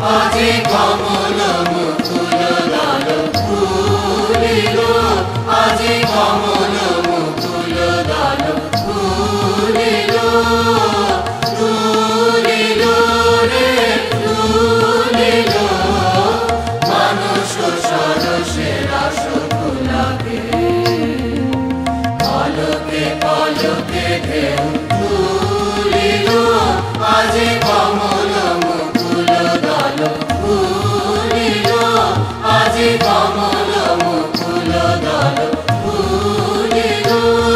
আজি কমল মুকুল দল ফুলিল, আজি কমল মুকুল দল ফুলিল, ফুলিল রে ফুলিল, মানস সরসে রসকুলাকে, পলকে পলকে ঢেউ তুলিল, আজি কমল মুকুল দল ফুলিল, আজি কমল মুকুল দল ফুলিল।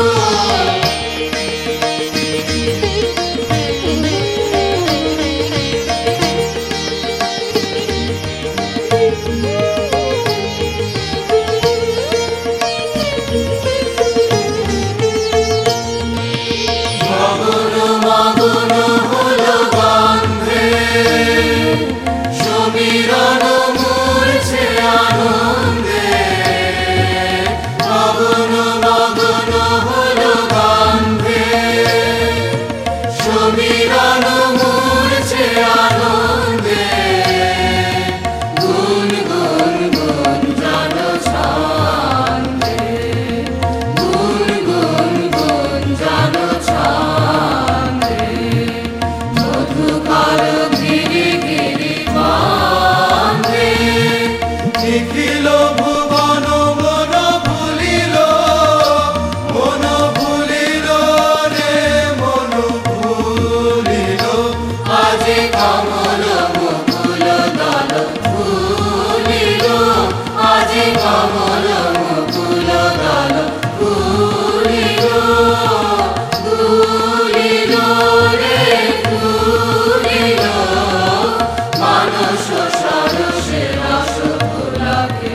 মগন মগন হল গন্ধে, সমীরণ মূর্ছে আনন্দে, মগন মগন হল গন্ধে, সমীরণ মূর্ছে আনন্দে, গুণ গুণ গুণ জন ছন্দে, গুণ গুণ গুণ জন ছন্দে, মধুকর গিরি গিরি বান্ধে, নিখিল ভুবন মন ভুলিল, মন ভুলিল রে মন ভুলিল, আজি কমল মুকুল দল ফুলিল, আজি কমল মুকুল দল ফুলিল, ফুলিল রে ফুলিল, মানস সরসে রসকুলাকে,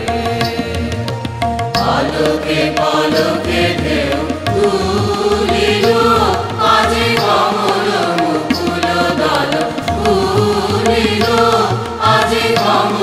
পলকে পলকে ঢেউ তুলিল, আজি কমল মুকুল দল ফুলিল, আজি কমল